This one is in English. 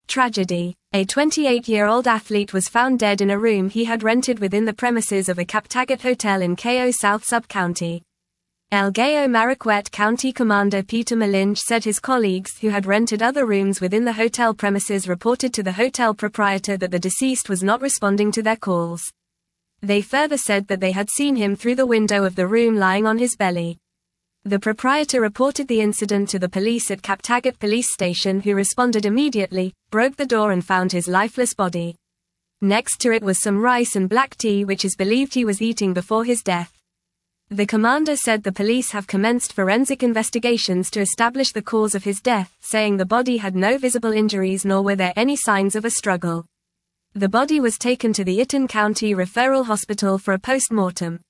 Tragedy. A 28-year-old athlete was found dead in a room he had rented within the premises of a Kaptagat hotel in Cayo South Sub-County. Elgeyo Marakwet County Commander Peter Malinge said his colleagues who had rented other rooms within the hotel premises reported to the hotel proprietor that the deceased was not responding to their calls. They further said that they had seen him through the window of the room lying on his belly. The proprietor reported the incident to the police at Kaptagat Police Station, who responded immediately, broke the door and found his lifeless body. Next to it was some rice and black tea which is believed he was eating before his death. The commander said the police have commenced forensic investigations to establish the cause of his death, saying the body had no visible injuries nor were there any signs of a struggle. The body was taken to the Eaton County Referral Hospital for a post-mortem.